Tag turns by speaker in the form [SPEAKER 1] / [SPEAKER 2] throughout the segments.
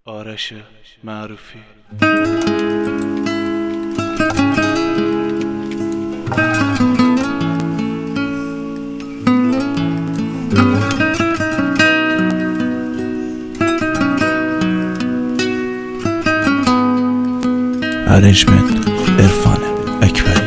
[SPEAKER 1] آرش معروفی.
[SPEAKER 2] ارنجمنت عرفان اکبری.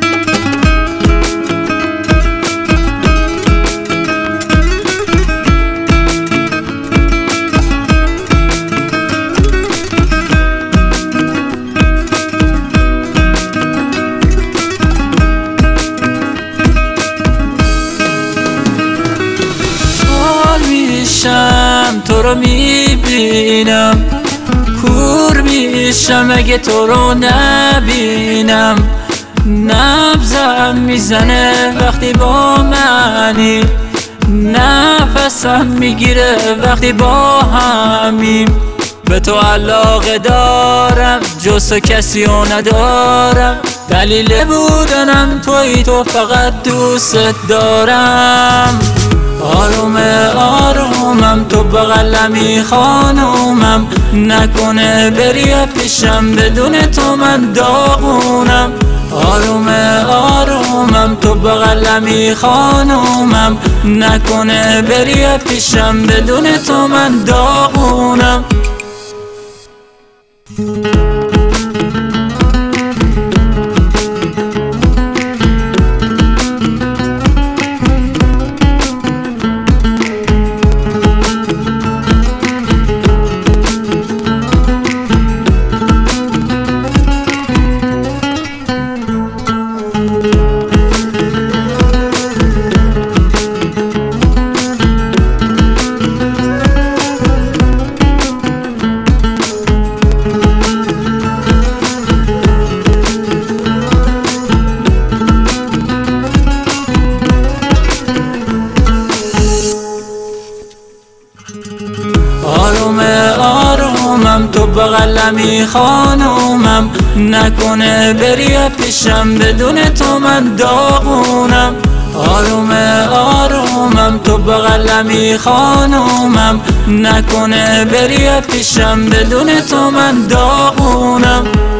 [SPEAKER 3] تو رو میبینم، کور میشم اگه تو رو نبینم. نبضم میزنه وقتی با منی، نفسم میگیره وقتی با همیم. به تو علاقه دارم، جز تو کسی رو ندارم. دلیل بودنم توی، تو فقط دوست دارم. آروم آرومم، تو بغلمی خانومم. نکنه بری پیشم، بدون تو من داغونم. آروم آرومم، تو بغلمی خانومم. نکنه بری پیشم، بدون تو من داغونم. آروم آرومم، تو بغلمی خانومم. نکنه بری پیشم، بدون تو من داغونم. آروم آرومم، تو بغلمی خانومم. نکنه بری پیشم، بدون تو من داغونم.